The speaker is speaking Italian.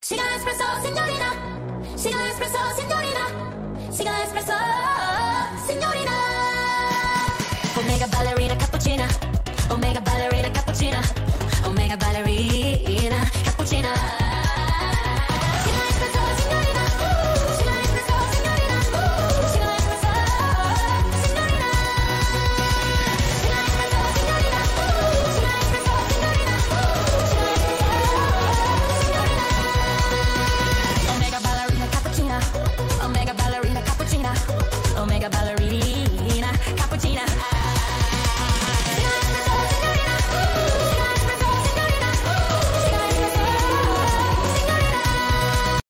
Siga espresso, signorina. Siga espresso, signorina. Siga espresso, signorina. Omega ballerina cappuccina. Omega ballerina cappuccina. Omega ballerina.